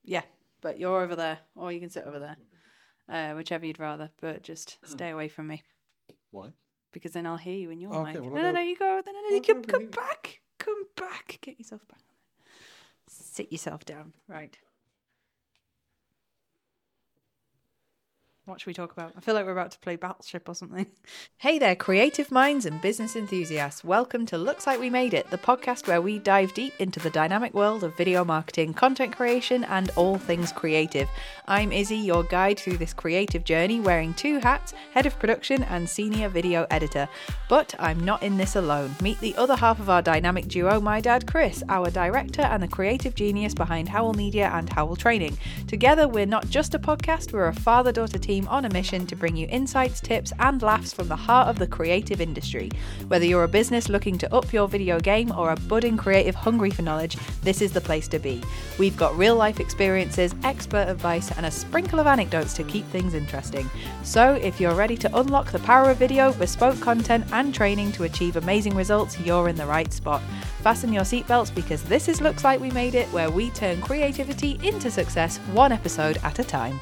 Yeah, but you're over there, or you can sit over there, whichever you'd rather. But just stay away from me. Why? Because then I'll hear you in your Okay, mic. well, No, you go. No, come back. Come back. Get yourself back. Sit yourself down. Right. What should we talk about? I feel like we're about to play Battleship or something. Hey there, creative minds and business enthusiasts. Welcome to Looks Like We Made It, the podcast where we dive deep into the dynamic world of video marketing, content creation, and all things creative. I'm Izzy, your guide through this creative journey, wearing two hats, head of production and senior video editor. But I'm not in this alone. Meet the other half of our dynamic duo, my dad Chris, our director and the creative genius behind Howell Media and Howell Training. Together, we're not just a podcast, we're a father-daughter team on a mission to bring you insights, tips, and laughs from the heart of the creative industry. Whether you're a business looking to up your video game or a budding creative hungry for knowledge, this is the place to be. We've got real-life experiences, expert advice, and a sprinkle of anecdotes to keep things interesting. So, if you're ready to unlock the power of video, bespoke content, and training to achieve amazing results, you're in the right spot. Fasten your seatbelts because this is Looks Like We Made It, where we turn creativity into success, one episode at a time.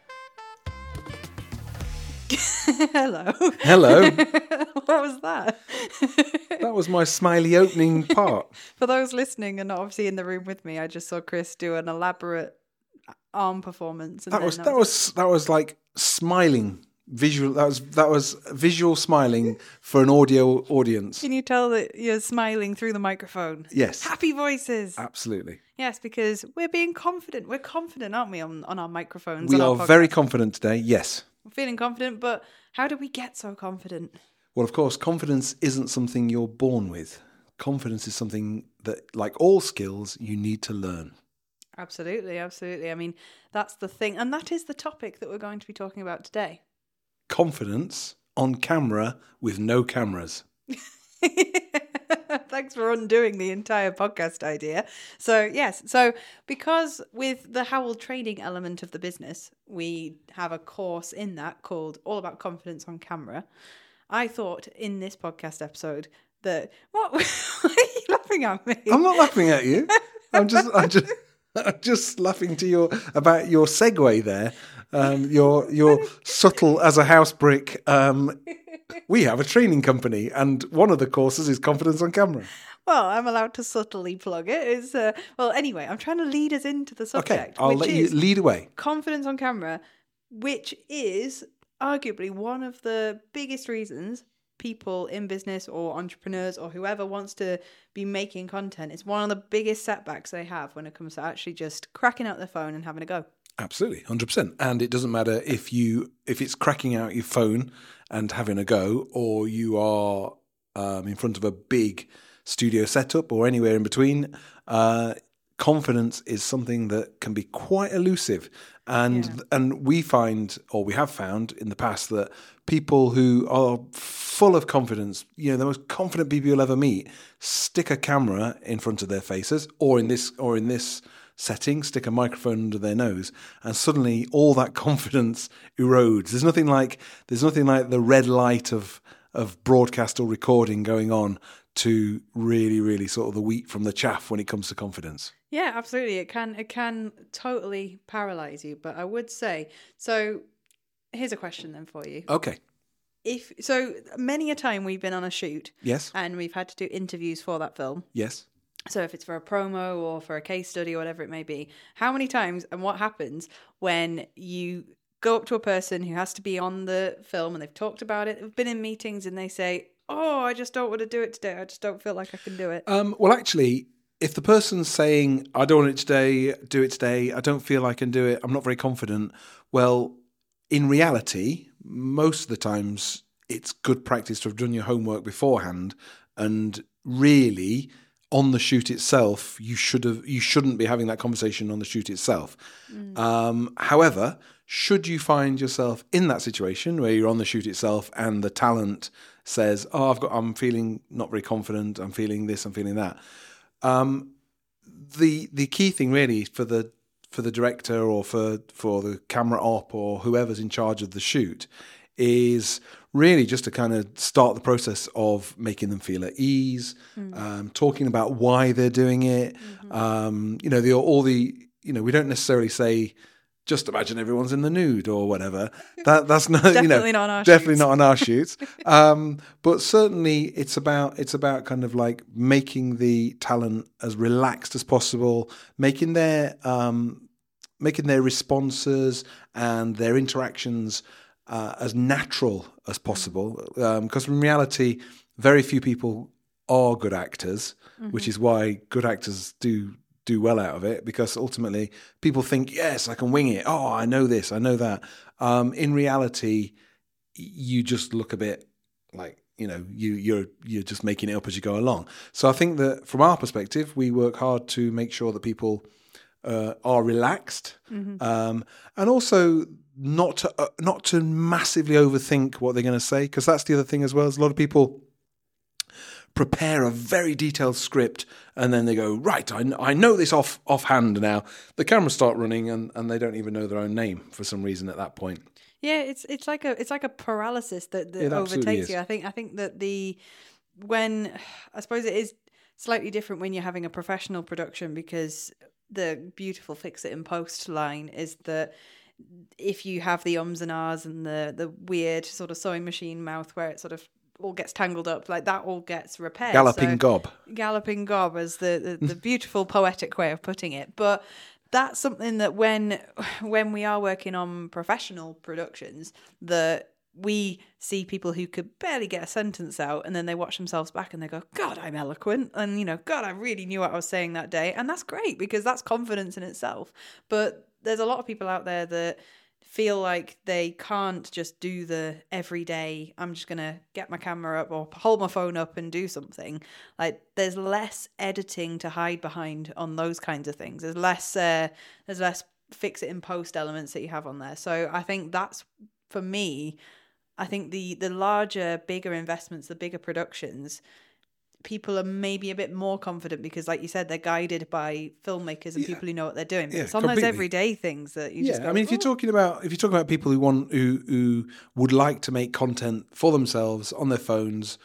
Hello. What was that? That was my smiley opening part. For those listening and not obviously in the room with me, I just saw Chris do an elaborate arm performance. And That was like smiling visual. That was visual smiling for an audio audience. Can you tell that you're smiling through the microphone? Yes. Happy voices. Absolutely. Yes, because we're being confident. We're confident, aren't we, on our microphones? We are very confident today. Yes. We're feeling confident, but how do we get so confident? Well, of course, confidence isn't something you're born with. Confidence is something that, like all skills, you need to learn. Absolutely, absolutely. I mean, that's the thing. And that is the topic that we're going to be talking about today. Confidence on camera with no cameras. Thanks for undoing the entire podcast idea. So, yes. So, because with the Howell training element of the business, we have a course in that called All About Confidence on Camera. I thought in this podcast episode that... What? Why are you laughing at me? I'm not laughing at you. I'm just laughing about your segue there. Your subtle as a house brick. We have a training company, and one of the courses is confidence on camera. Well, I'm allowed to subtly plug it. Well, anyway, I'm trying to lead us into the subject. Okay, I'll let you lead away. Confidence on camera, which is arguably one of the biggest reasons people in business or entrepreneurs or whoever wants to be making content. It's one of the biggest setbacks they have when it comes to actually just cracking out their phone and having a go. Absolutely, 100%. And it doesn't matter if it's cracking out your phone and having a go, or you are in front of a big studio setup or anywhere in between. Confidence is something that can be quite elusive. And we have found in the past that people who are full of confidence, the most confident people you'll ever meet, stick a camera in front of their faces, or in this setting, stick a microphone under their nose, and suddenly all that confidence erodes. There's nothing like the red light of broadcast or recording going on to really, really sort of the wheat from the chaff when it comes to confidence. Yeah, absolutely. It can totally paralyze you. But I would say, so here's a question then for you. Okay. So many a time we've been on a shoot. Yes. And we've had to do interviews for that film. Yes. So if it's for a promo or for a case study or whatever it may be, how many times and what happens when you go up to a person who has to be on the film and they've talked about it, they've been in meetings and they say, oh, I just don't want to do it today. I just don't feel like I can do it. Well, actually, if the person's saying, I don't want it today, do it today, I don't feel I can do it, I'm not very confident, well, in reality, most of the times it's good practice to have done your homework beforehand, and really on the shoot itself, you shouldn't be having that conversation on the shoot itself. However, should you find yourself in that situation where you're on the shoot itself and the talent says, "Oh, I'm feeling not very confident. I'm feeling this. I'm feeling that." The key thing really for the director or for the camera op or whoever's in charge of the shoot is really just to kind of start the process of making them feel at ease, talking about why they're doing it. we don't necessarily say, just imagine everyone's in the nude or whatever. That's not definitely not on our definitely shoots. not on our shoots. But certainly it's about kind of like making the talent as relaxed as possible, making their responses and their interactions as natural as possible. Because in reality, very few people are good actors, which is why good actors do well out of it, because ultimately people think, yes, I can wing it. Oh, I know this, I know that. In reality, you just look a bit like, you're just making it up as you go along. So I think that from our perspective, we work hard to make sure that people are relaxed, and also not to massively overthink what they're going to say, because that's the other thing as well. There's a lot of people prepare a very detailed script and then they go, right, I know this offhand now. The cameras start running and they don't even know their own name for some reason at that point. Yeah, it's like a paralysis that It absolutely overtakes is. you. I think that I suppose it is slightly different when you're having a professional production, because the beautiful fix it in post line is that if you have the ums and ahs and the weird sort of sewing machine mouth where it sort of all gets tangled up, like that all gets repaired. Galloping gob as the beautiful poetic way of putting it. But that's something that when we are working on professional productions, that we see people who could barely get a sentence out, and then they watch themselves back and they go, God, I'm eloquent, and God, I really knew what I was saying that day. And that's great, because that's confidence in itself. But there's a lot of people out there that feel like they can't just do the everyday, I'm just going to get my camera up or hold my phone up and do something. Like, there's less editing to hide behind on those kinds of things. There's less fix it in post elements that you have on there. So I think that's, for me, I think the larger, bigger investments, the bigger productions, people are maybe a bit more confident because, like you said, they're guided by filmmakers and people who know what they're doing. But it's on those everyday things that you just go, I mean, if you're talking about people who would like to make content for themselves on their phones,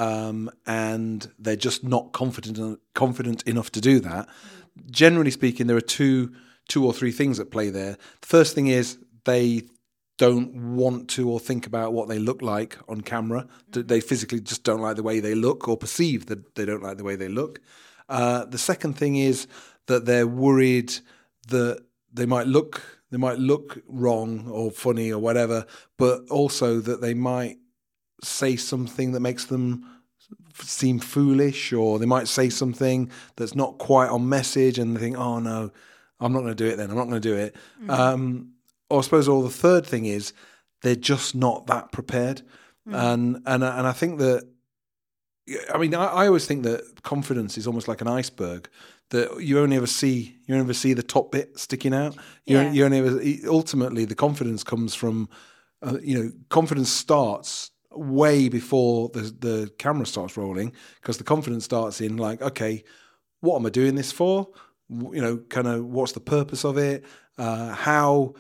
and they're just not confident enough to do that. Generally speaking, there are two or three things at play there. The first thing is they don't want to or think about what they look like on camera. They physically just don't like the way they look, or perceive that they don't like the way they look. The second thing is that they're worried that they might look wrong or funny or whatever, but also that they might say something that makes them seem foolish, or they might say something that's not quite on message and they think, oh no, I'm not going to do it then. I'm not going to do it. Or I suppose the third thing is they're just not that prepared. And I think that, I mean, I always think that confidence is almost like an iceberg, that you only ever see the top bit sticking out. You only ever, ultimately the confidence comes from, confidence starts way before the camera starts rolling, because the confidence starts in like, okay, what am I doing this for? Kind of what's the purpose of it? How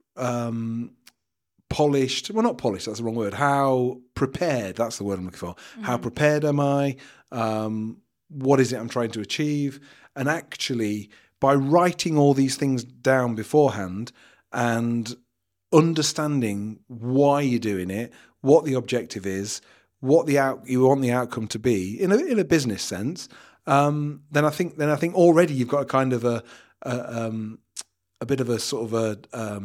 polished, well, not polished, that's the wrong word. How prepared, that's the word I'm looking for. How prepared am I? What is it I'm trying to achieve? And actually, by writing all these things down beforehand and understanding why you're doing it, what the objective is, what you want the outcome to be in a business sense, then I think already you've got a kind of a bit of a sort of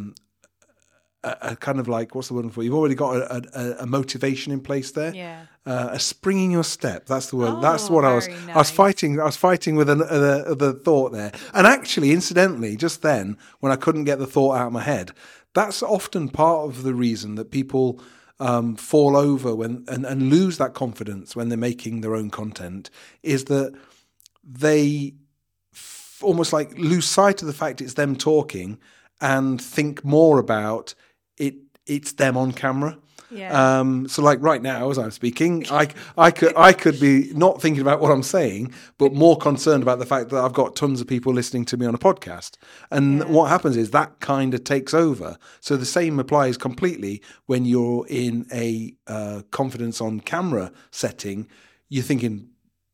a kind of like, what's the word for? You've already got a motivation in place there. Yeah. A spring in your step. That's the word. Oh, that's what I was fighting. I was fighting with the thought there. And actually, incidentally, just then, when I couldn't get the thought out of my head, that's often part of the reason that people fall over and lose that confidence when they're making their own content, is that they almost like lose sight of the fact it's them talking and think more about it's them on camera. Yeah. So like right now, as I'm speaking, I could be not thinking about what I'm saying, but more concerned about the fact that I've got tons of people listening to me on a podcast. And what happens is that kind of takes over. So the same applies completely when you're in a confidence on camera setting. You're thinking,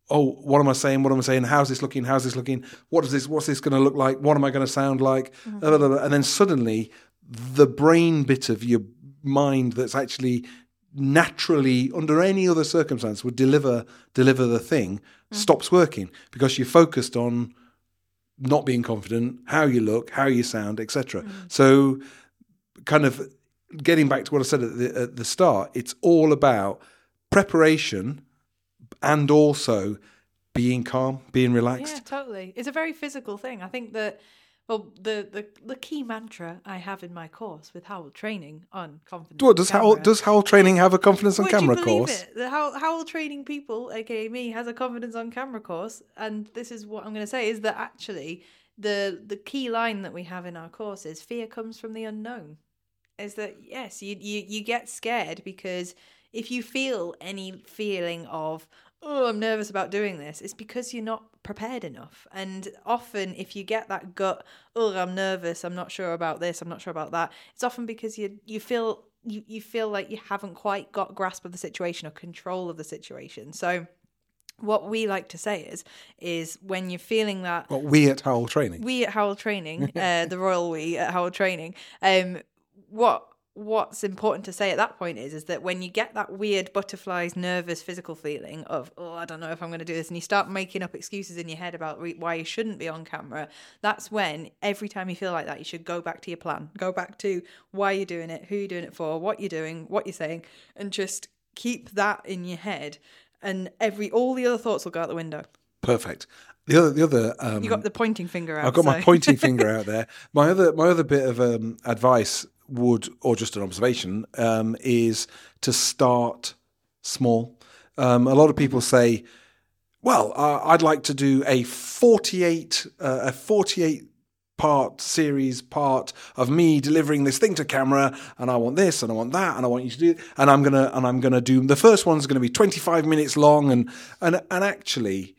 oh, what am I saying? What am I saying? How's this looking? How's this looking? What's this going to look like? What am I going to sound like? And then suddenly the brain bit of your mind that's actually naturally, under any other circumstance, would deliver the thing, stops working because you're focused on not being confident, how you look, how you sound, etc. So kind of getting back to what I said at the start, it's all about preparation and also being calm, being relaxed. Yeah, totally. It's a very physical thing. I think that, well, the key mantra I have in my course with Howell Training on confidence. What, does Howell Training have a confidence on camera course? It? The Howell Training people, aka me, has a confidence on camera course, and this is what I'm going to say is that actually the key line that we have in our course is fear comes from the unknown. Is that yes, you get scared because if you feel any feeling of, oh, I'm nervous about doing this, it's because you're not prepared enough. And often if you get that gut, oh, I'm nervous, I'm not sure about this, I'm not sure about that, it's often because you feel like you haven't quite got grasp of the situation or control of the situation. So what we like to say is when you're feeling that... What we at Howell Training. We at Howell Training, the royal we at Howell Training, what's important to say at that point is that when you get that weird butterflies, nervous physical feeling of, oh, I don't know if I'm going to do this, and you start making up excuses in your head about why you shouldn't be on camera, that's when every time you feel like that, you should go back to your plan, go back to why you're doing it, who you're doing it for, what you're doing, what you're saying, and just keep that in your head, and all the other thoughts will go out the window. Perfect. The other you got the pointing finger out. I've got my pointing finger out there. My other bit of advice or just an observation, is to start small. A lot of people say, well, I'd like to do a 48 part series of me delivering this thing to camera, and I want this and I want that, and I want you to do it, and I'm gonna do the first one's gonna be 25 minutes long, and actually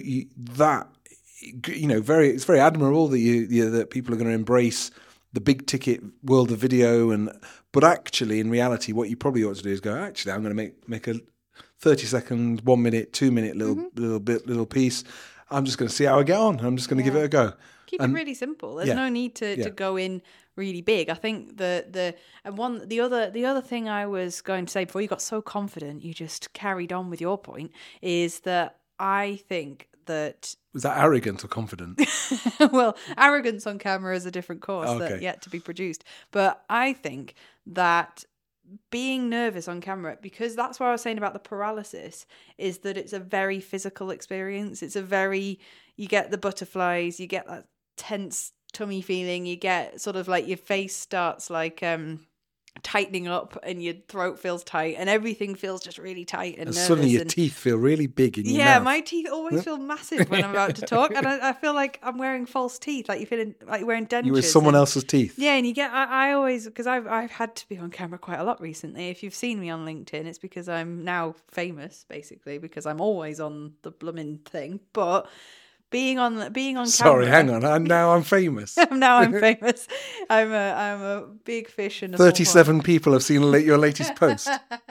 it's very admirable that people are going to embrace the big ticket world of video, but actually in reality what you probably ought to do is go, actually I'm going to make a 30-second, 1 minute, 2 minute little piece. I'm just going to see how I get on. I'm just going to give it a go. Keep it really simple. There's no need to go in really big. I think the other thing I was going to say before you got so confident you just carried on with your point is that I think that... Was that arrogant or confident? Well, arrogance on camera is a different course that yet to be produced. But I think that being nervous on camera, because that's what I was saying about the paralysis, is that it's a very physical experience. You get the butterflies, you get that tense tummy feeling, you get sort of like your face starts like... tightening up and your throat feels tight and everything feels just really tight and nervous. Suddenly your teeth feel really big in your mouth. Yeah, my teeth always feel massive when I'm about to talk, and I feel like I'm wearing false teeth, like you're feeling like you're wearing dentures. You were someone else's teeth. Yeah, and you get I always, because I've had to be on camera quite a lot recently. If you've seen me on LinkedIn, it's because I'm now famous, basically, because I'm always on the blooming thing. But being on camera. Sorry, hang on. Now I'm famous. Now I'm famous. I'm a big fish in a 37 people have seen your latest post.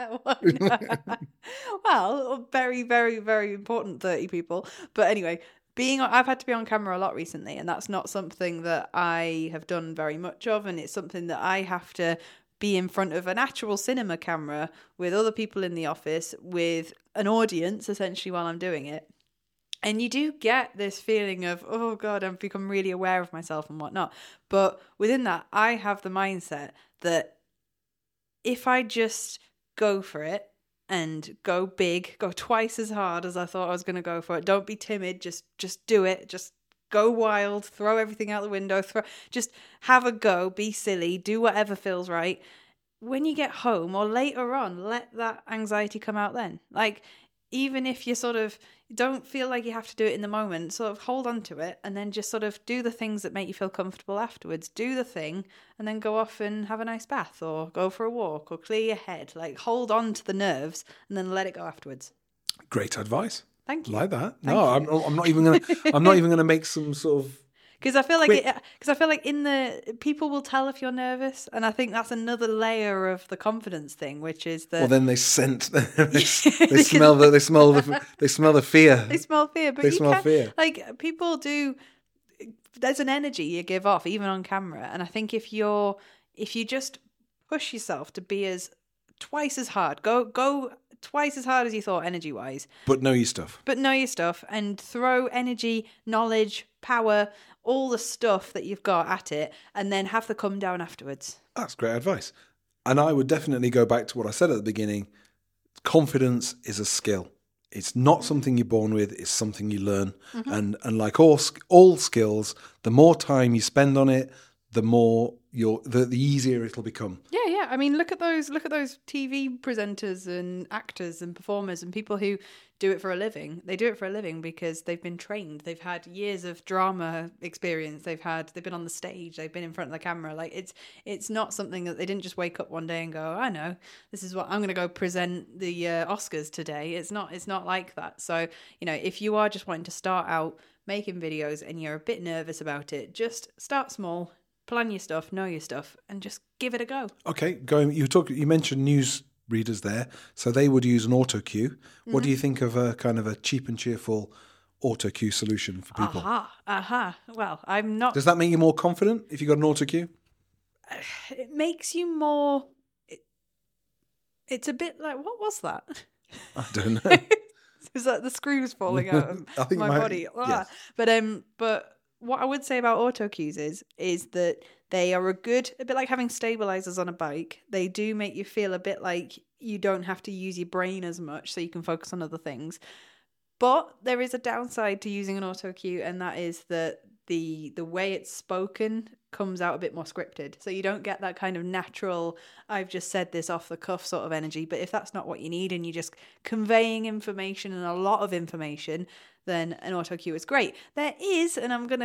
Well, very, very, very important 30 people. But anyway, I've had to be on camera a lot recently, and that's not something that I have done very much of, and it's something that I have to be in front of an actual cinema camera with other people in the office, with an audience essentially while I'm doing it. And you do get this feeling of, oh God, I've become really aware of myself and whatnot. But within that, I have the mindset that if I just go for it and go big, go twice as hard as I thought I was going to go for it, don't be timid, just do it, just go wild, throw everything out the window, just have a go, be silly, do whatever feels right. When you get home or later on, let that anxiety come out then. Like, even if you sort of don't feel like you have to do it in the moment, sort of hold on to it and then just sort of do the things that make you feel comfortable afterwards. Do the thing and then go off and have a nice bath or go for a walk or clear your head. Like, hold on to the nerves and then let it go afterwards. Great advice. Thank you. Like that. I'm not even gonna make some sort of Because I feel like in the people will tell if you're nervous, and I think that's another layer of the confidence thing, which is that. Well, then they scent. They smell the fear. They smell fear, but They smell fear. Like people do. There's an energy you give off even on camera, and I think if you just push yourself to be twice as hard, go twice as hard as you thought energy wise, but know your stuff. And throw energy, knowledge, power, all the stuff that you've got at it, and then have the come down afterwards. That's great advice. And I would definitely go back to what I said at the beginning. Confidence is a skill. It's not something you're born with. It's something you learn. Mm-hmm. And like all skills, the more time you spend on it, the more the easier it'll become. Yeah. I mean, look at those TV presenters and actors and performers and people who do it for a living. They do it for a living because they've been trained. They've had years of drama experience. They've been on the stage. They've been in front of the camera. Like it's not something that they didn't just wake up one day and go, I know, this is what I'm going to go present the Oscars today. It's not like that. So, if you are just wanting to start out making videos and you're a bit nervous about it, just start small. Plan your stuff, know your stuff, and just give it a go. Okay, you mentioned news readers there, so they would use an auto cue. Mm-hmm. What do you think of a kind of a cheap and cheerful auto cue solution for people? Well, I'm not. Does that make you more confident if you got an auto cue? It makes you more. It's a bit like, what was that? I don't know. Is that the screws falling out of my body? Yes. But what I would say about auto cues is that they are a bit like having stabilizers on a bike. They do make you feel a bit like you don't have to use your brain as much, so you can focus on other things. But there is a downside to using an auto cue, and that is that the way it's spoken comes out a bit more scripted. So you don't get that kind of natural, I've just said this off the cuff sort of energy. But if that's not what you need and you're just conveying information and a lot of information, then an auto cue is great. There is, and I'm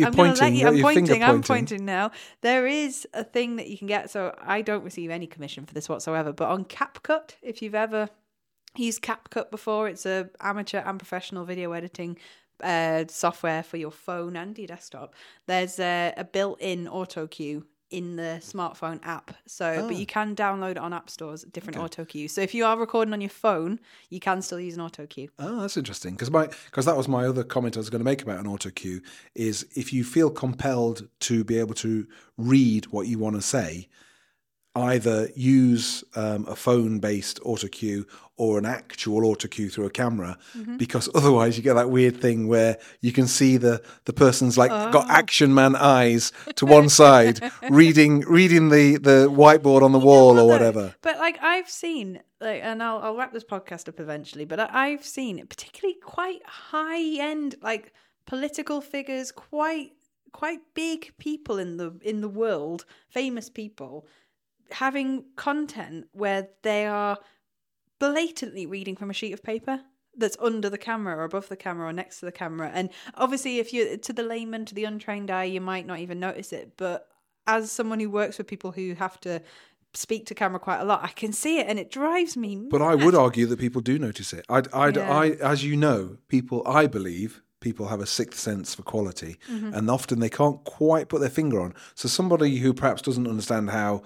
pointing now. There is a thing that you can get. So I don't receive any commission for this whatsoever. But on CapCut, if you've ever used CapCut before, it's a amateur and professional video editing software for your phone and your desktop. There's a built-in auto cue in the smartphone app. But you can download it on app stores, different auto cues. So if you are recording on your phone, you can still use an auto cue. Oh, that's interesting. Because that was my other comment I was going to make about an auto cue, is if you feel compelled to be able to read what you want to say, either use a phone-based auto cue or an actual auto cue through a camera, because otherwise you get that weird thing where you can see the person's got action man eyes to one side, reading the whiteboard on the wall or whatever. But I've seen, and I'll wrap this podcast up eventually, but I've seen particularly quite high-end, political figures, quite big people in the world, famous people, having content where they are blatantly reading from a sheet of paper that's under the camera or above the camera or next to the camera. And obviously, if you're to the layman, to the untrained eye, you might not even notice it. But as someone who works with people who have to speak to camera quite a lot, I can see it and it drives me mad. But I would argue that people do notice it. As you know, I believe people have a sixth sense for quality, and often they can't quite put their finger on. So somebody who perhaps doesn't understand how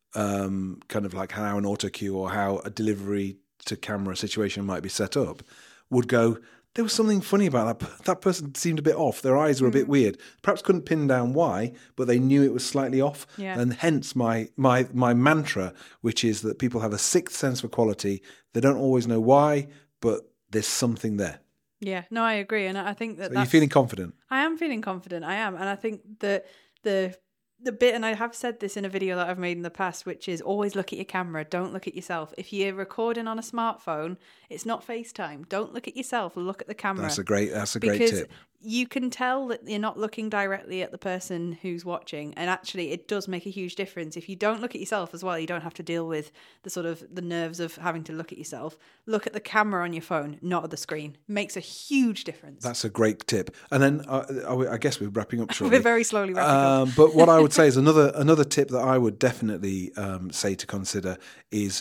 how an auto cue or how a delivery to camera situation might be set up would go, there was something funny about that person seemed a bit off, their eyes were a bit weird, perhaps couldn't pin down why, but they knew it was slightly off. And hence my mantra, which is that people have a sixth sense for quality. They don't always know why, but there's something there. Yeah, no, I agree. And I think that you're feeling confident. I am feeling confident. I am. And I think that the bit, and I have said this in a video that I've made in the past, which is always look at your camera, don't look at yourself. If you're recording on a smartphone, it's not FaceTime. Don't look at yourself, look at the camera. That's a great tip. Because you can tell that you're not looking directly at the person who's watching, and actually it does make a huge difference. If you don't look at yourself as well, you don't have to deal with the nerves of having to look at yourself. Look at the camera on your phone, not at the screen. It makes a huge difference. That's a great tip. And then I guess we're wrapping up shortly. We're very slowly wrapping up. But what I would say is another tip that I would definitely say to consider is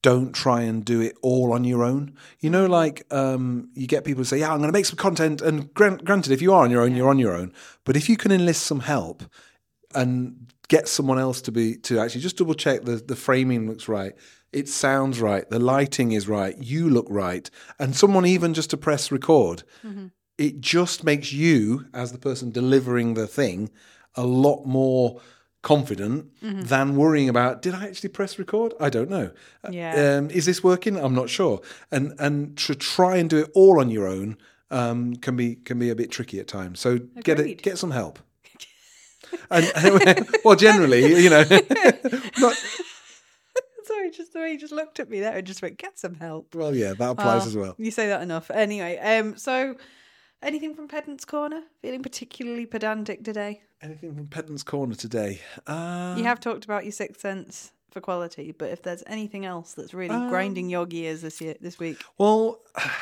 don't try and do it all on your own. You know, like you get people who say, yeah, I'm going to make some content. And granted, if you are on your own, you're on your own. But if you can enlist some help and get someone else to actually just double check the framing looks right, it sounds right, the lighting is right, you look right, and someone even just to press record, it just makes you, as the person delivering the thing, a lot more confident than worrying about, did I actually press record? I don't know. Is this working? I'm not sure. And to try and do it all on your own can be a bit tricky at times. So get some help. and well, generally, you know, not. Sorry, just the way you just looked at me there and just went, get some help. Well, yeah, that applies as well. You say that enough. Anyway, so anything from Pedant's Corner? Feeling particularly pedantic today? Anything from Pedant's Corner today? You have talked about your sixth sense for quality, but if there's anything else that's really grinding your gears this week? Well,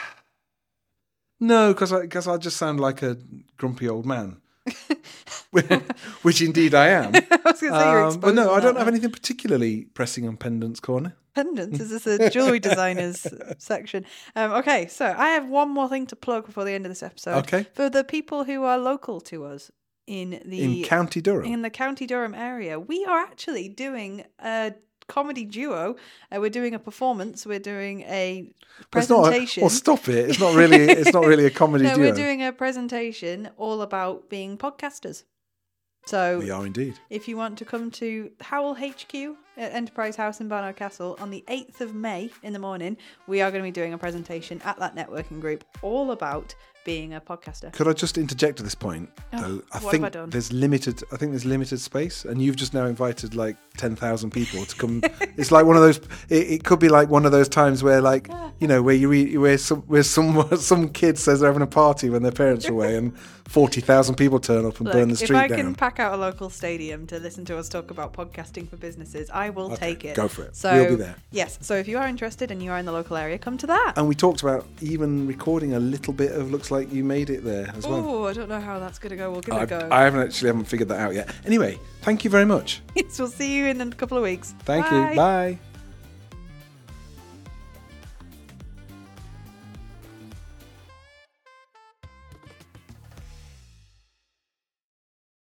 no, because I just sound like a grumpy old man. Which indeed I am. I was going to say you're but no, I don't have anything particularly pressing on Pendant's Corner. Pendants? Is this a jewellery designers section? Okay, so I have one more thing to plug before the end of this episode. Okay. For the people who are local to us in County Durham. In the County Durham area, we are actually doing a comedy duo. We're doing a performance. We're doing a presentation. Stop it! It's not really a comedy duo. We're doing a presentation all about being podcasters. So we are indeed. If you want to come to Howell HQ at Enterprise House in Barnard Castle on the 8th of May in the morning, we are going to be doing a presentation at that networking group all about being a podcaster. Could I just interject at this point? Though I think there's limited space, and you've just now invited like 10,000 people to come. It's like one of those. It could be like one of those times where, like, you know, where some kid says they're having a party when their parents are away, and 40,000 people turn up and burn the street down. If I can pack out a local stadium to listen to us talk about podcasting for businesses, I will take it. Go for it. So, we'll be there. Yes. So if you are interested and you are in the local area, come to that. And we talked about even recording a little bit of Looks Like You Made It there as well. Oh, I don't know how that's going to go. We'll give it a go. I haven't figured that out yet. Anyway, thank you very much. We'll see you in a couple of weeks. Thank you. Bye.